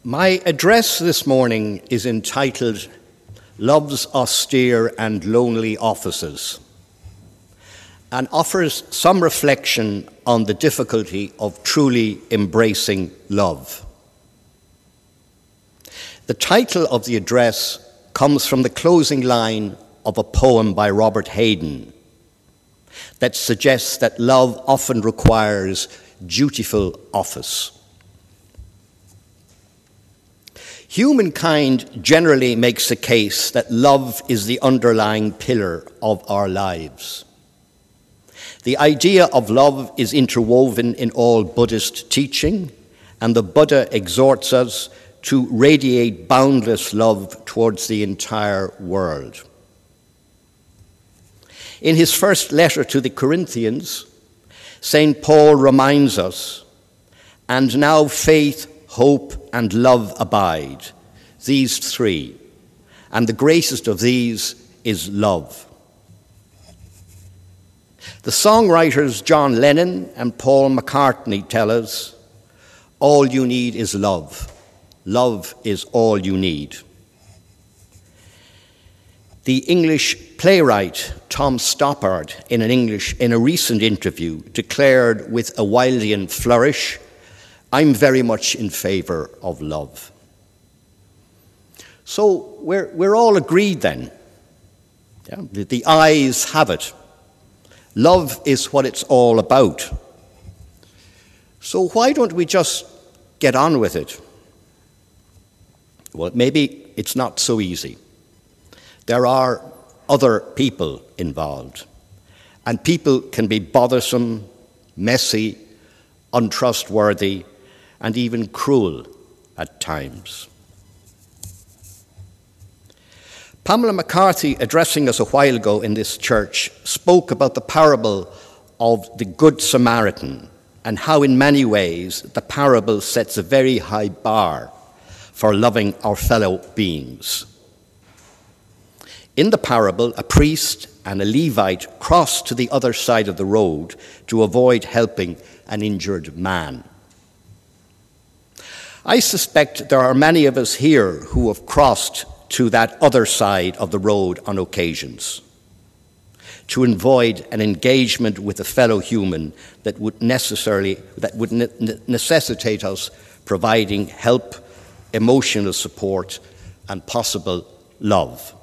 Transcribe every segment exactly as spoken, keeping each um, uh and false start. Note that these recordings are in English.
My address this morning is entitled Love's Austere and Lonely Offices, and offers some reflection on the difficulty of truly embracing love. The title of the address comes from the closing line of a poem by Robert Hayden that suggests that love often requires dutiful office. Humankind generally makes the case that love is the underlying pillar of our lives. The idea of love is interwoven in all Buddhist teaching, and the Buddha exhorts us to radiate boundless love towards the entire world. In his first letter to the Corinthians, Saint Paul reminds us, "And now faith, hope, and love abide, these three, and the greatest of these is love." The songwriters John Lennon and Paul McCartney tell us, "All you need is love. Love is all you need." The English playwright Tom Stoppard, in an English in a recent interview, declared with a Wildean flourish, "I'm very much in favor of love." So we're, we're all agreed then. Yeah, the, the ayes have it. Love is what it's all about. So why don't we just get on with it? Well, maybe it's not so easy. There are other people involved, and people can be bothersome, messy, untrustworthy, and even cruel at times. Pamela McCarthy, addressing us a while ago in this church, spoke about the parable of the Good Samaritan and how in many ways the parable sets a very high bar for loving our fellow beings. In the parable, a priest and a Levite cross to the other side of the road to avoid helping an injured man. I suspect there are many of us here who have crossed to that other side of the road on occasions, to avoid an engagement with a fellow human that would necessarily that would ne- necessitate us providing help, emotional support, and possible love.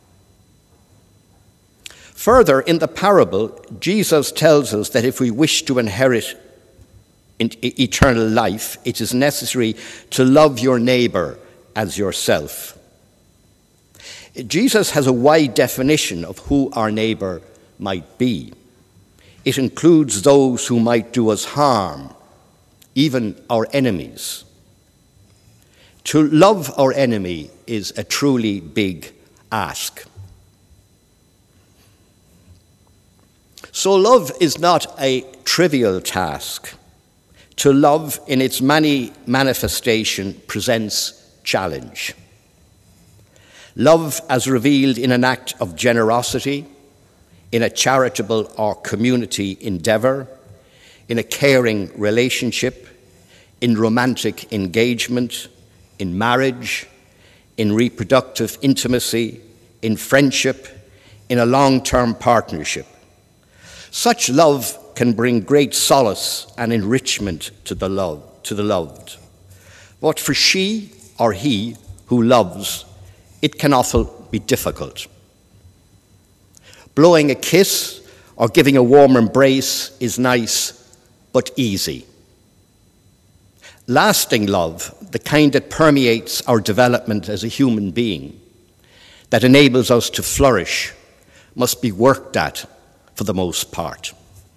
Further, in the parable, Jesus tells us that if we wish to inherit eternal life, it is necessary to love your neighbor as yourself. Jesus has a wide definition of who our neighbor might be. It includes those who might do us harm, even our enemies. To love our enemy is a truly big ask. So love is not a trivial task. To love in its many manifestations presents challenge. Love as revealed in an act of generosity, in a charitable or community endeavor, in a caring relationship, in romantic engagement, in marriage, in reproductive intimacy, in friendship, in a long-term partnership. Such love can bring great solace and enrichment to the love, to the loved. But for she or he who loves, it can often be difficult. Blowing a kiss or giving a warm embrace is nice, but easy. Lasting love, the kind that permeates our development as a human being, that enables us to flourish, must be worked at for the most part.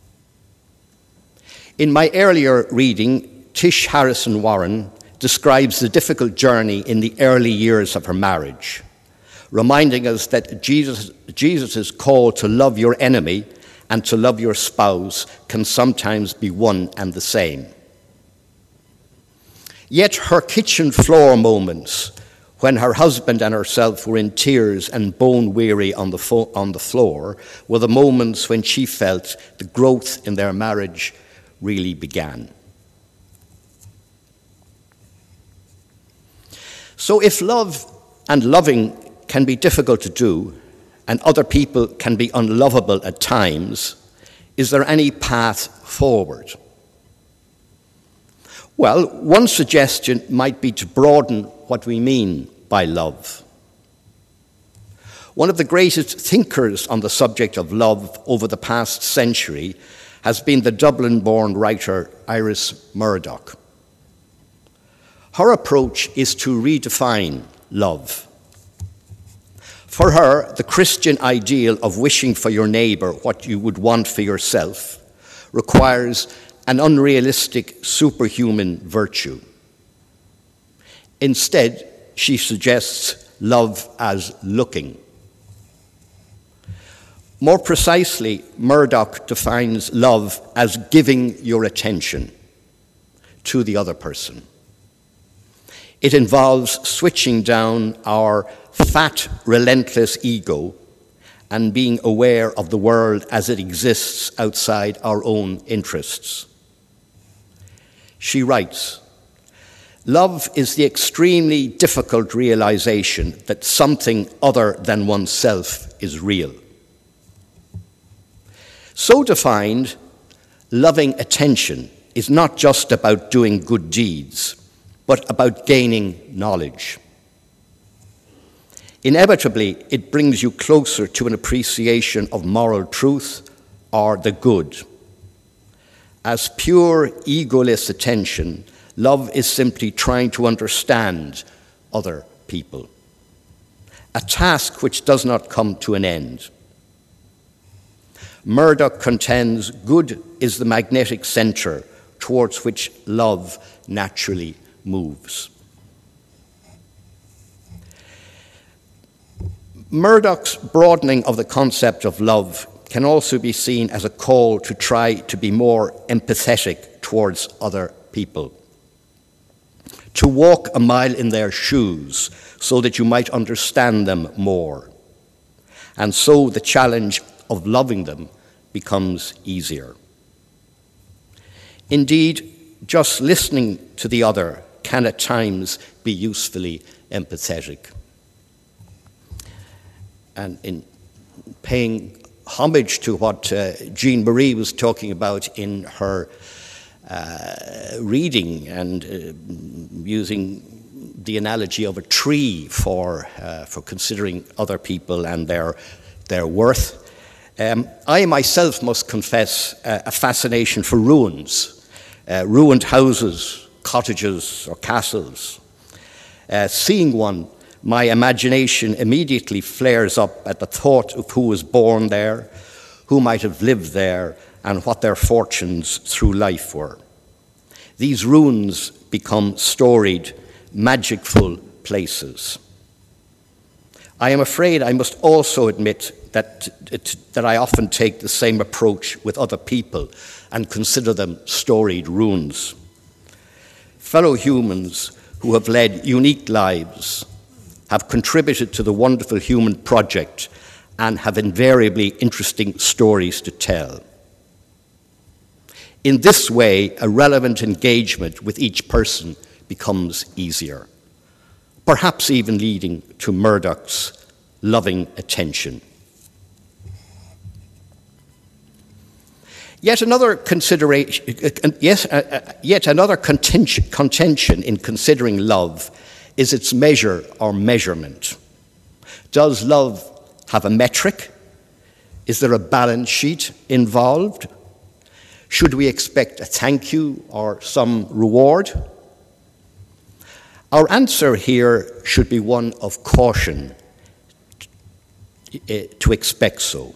In my earlier reading, Tish Harrison Warren describes the difficult journey in the early years of her marriage, reminding us that Jesus, Jesus' call to love your enemy and to love your spouse can sometimes be one and the same. Yet her kitchen floor moments, when her husband and herself were in tears and bone-weary on the, fo- on the floor, were the moments when she felt the growth in their marriage really began. So if love and loving can be difficult to do, and other people can be unlovable at times, is there any path forward? Well, one suggestion might be to broaden what we mean by love. One of the greatest thinkers on the subject of love over the past century has been the Dublin-born writer Iris Murdoch. Her approach is to redefine love. For her, the Christian ideal of wishing for your neighbour what you would want for yourself requires an unrealistic superhuman virtue. Instead, she suggests love as looking. More precisely, Murdoch defines love as giving your attention to the other person. It involves switching down our fat, relentless ego and being aware of the world as it exists outside our own interests. She writes, "Love is the extremely difficult realization that something other than oneself is real." So defined, loving attention is not just about doing good deeds, but about gaining knowledge. Inevitably, it brings you closer to an appreciation of moral truth or the good. As pure, egoless attention, love is simply trying to understand other people, a task which does not come to an end. Murdoch contends good is the magnetic center towards which love naturally moves. Murdoch's broadening of the concept of love can also be seen as a call to try to be more empathetic towards other people, to walk a mile in their shoes so that you might understand them more, and so the challenge of loving them becomes easier. Indeed, just listening to the other can at times be usefully empathetic. And in paying homage to what uh, Jean Marie was talking about in her uh, reading and uh, using the analogy of a tree for, uh, for considering other people and their, their worth, um, I myself must confess uh, a fascination for ruins, uh, ruined houses, cottages or castles. Uh, seeing one, my imagination immediately flares up at the thought of who was born there, who might have lived there, and what their fortunes through life were. These ruins become storied, magicful places. I am afraid I must also admit that, that I often take the same approach with other people and consider them storied ruins. Fellow humans who have led unique lives, have contributed to the wonderful human project, and have invariably interesting stories to tell. In this way, a relevant engagement with each person becomes easier, perhaps even leading to Murdoch's loving attention. Yet another consideration, yes, uh, yet another contention, contention in considering love is its measure or measurement. Does love have a metric? Is there a balance sheet involved? Should we expect a thank you or some reward? Our answer here should be one of caution, to expect so.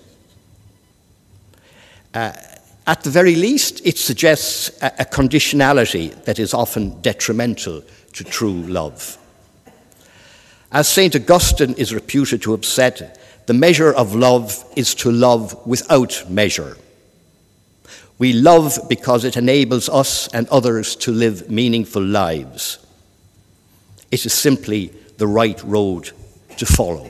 Uh, at the very least, it suggests a, a conditionality that is often detrimental to true love. As Saint Augustine is reputed to have said, the measure of love is to love without measure. We love because it enables us and others to live meaningful lives. It is simply the right road to follow.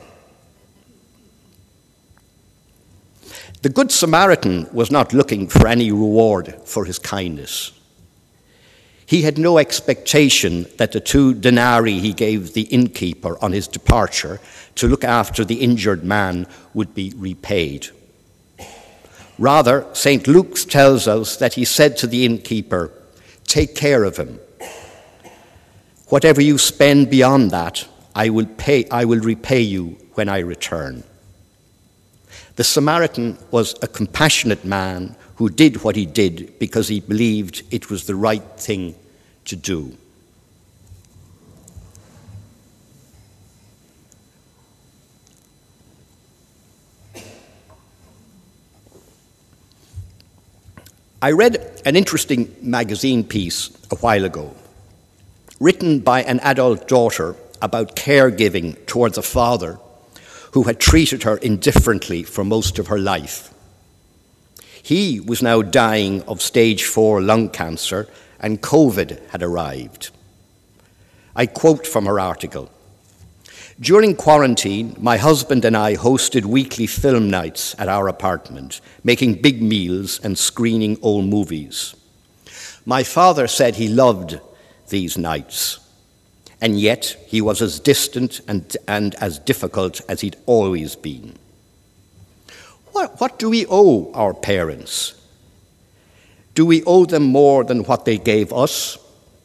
The Good Samaritan was not looking for any reward for his kindness. He had no expectation that the two denarii he gave the innkeeper on his departure to look after the injured man would be repaid. Rather, Saint Luke tells us that he said to the innkeeper, "Take care of him. Whatever you spend beyond that, I will pay, I will repay you when I return." The Samaritan was a compassionate man who did what he did because he believed it was the right thing to do. I read an interesting magazine piece a while ago, written by an adult daughter about caregiving towards a father who had treated her indifferently for most of her life. He was now dying of stage four lung cancer, and COVID had arrived. I quote from her article. "During quarantine, my husband and I hosted weekly film nights at our apartment, making big meals and screening old movies. My father said he loved these nights, and yet he was as distant and, and as difficult as he'd always been. What, what do we owe our parents? Do we owe them more than what they gave us?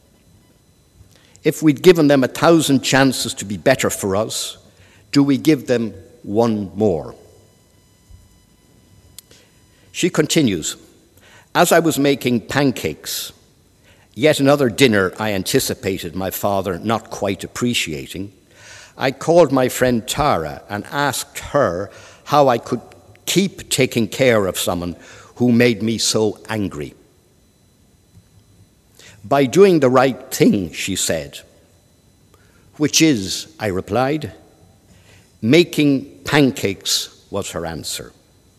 If we'd given them a thousand chances to be better for us, do we give them one more?" She continues, "As I was making pancakes, yet another dinner I anticipated my father not quite appreciating, I called my friend Tara and asked her how I could keep taking care of someone who made me so angry. By doing the right thing, she said. Which is, I replied. Making pancakes was her answer.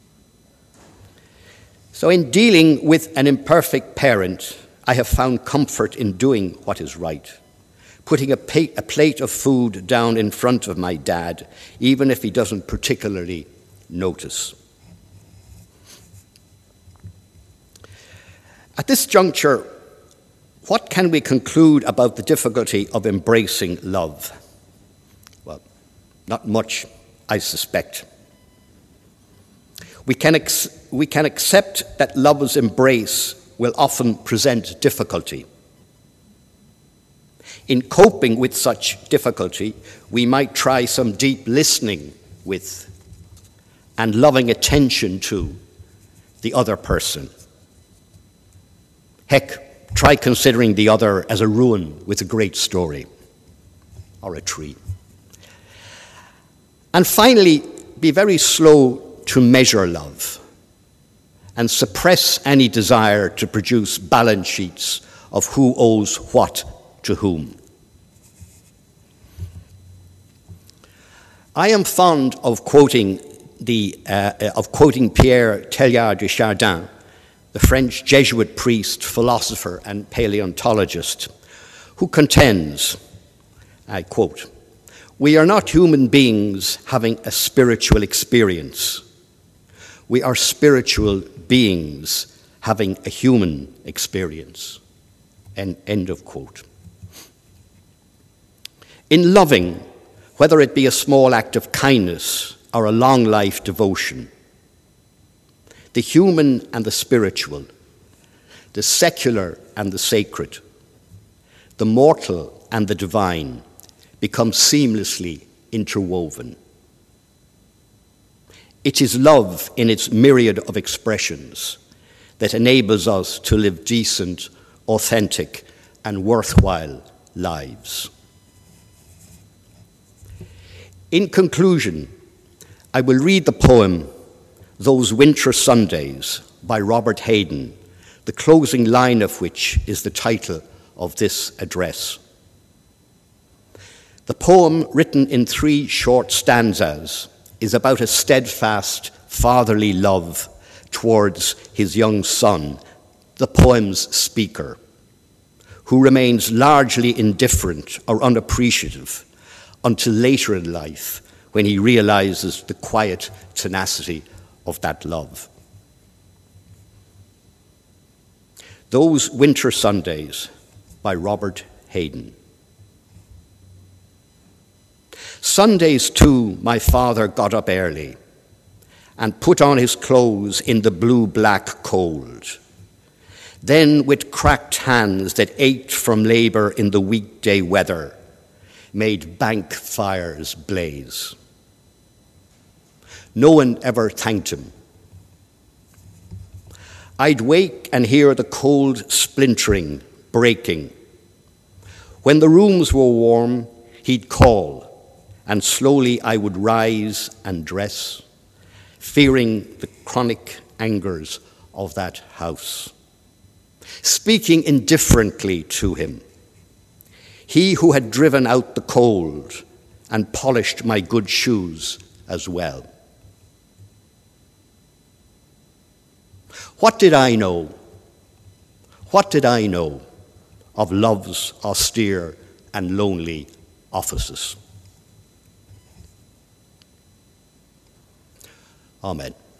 So in dealing with an imperfect parent, I have found comfort in doing what is right, putting a, pa- a plate of food down in front of my dad, even if he doesn't particularly notice. At this juncture, what can we conclude about the difficulty of embracing love? Well, not much, I suspect. We can, ex- we can accept that love's embrace will often present difficulty. In coping with such difficulty, we might try some deep listening with and loving attention to the other person. Heck, try considering the other as a ruin with a great story, or a tree. And finally, be very slow to measure love and suppress any desire to produce balance sheets of who owes what to whom. I am fond of quoting the uh, of quoting Pierre Teilhard de Chardin, the French Jesuit priest, philosopher, and paleontologist, who contends, I quote, "We are not human beings having a spiritual experience. We are spiritual beings having a human experience." End, end of quote. In loving, whether it be a small act of kindness or a long life devotion, the human and the spiritual, the secular and the sacred, the mortal and the divine become seamlessly interwoven. It is love in its myriad of expressions that enables us to live decent, authentic, and worthwhile lives. In conclusion, I will read the poem "Those Winter Sundays" by Robert Hayden, the closing line of which is the title of this address. The poem, written in three short stanzas, is about a steadfast fatherly love towards his young son, the poem's speaker, who remains largely indifferent or unappreciative until later in life, when he realizes the quiet tenacity of that love. Those winter Sundays, by Robert Hayden. Sundays too, my father got up early and put on his clothes in the blue-black cold. Then with cracked hands that ached from labour in the weekday weather, made bank fires blaze. No one ever thanked him. I'd wake and hear the cold splintering, breaking. When the rooms were warm, he'd call, and slowly I would rise and dress, fearing the chronic angers of that house. Speaking indifferently to him, he who had driven out the cold and polished my good shoes as well. What did I know? What did I know of love's austere and lonely offices? Amen.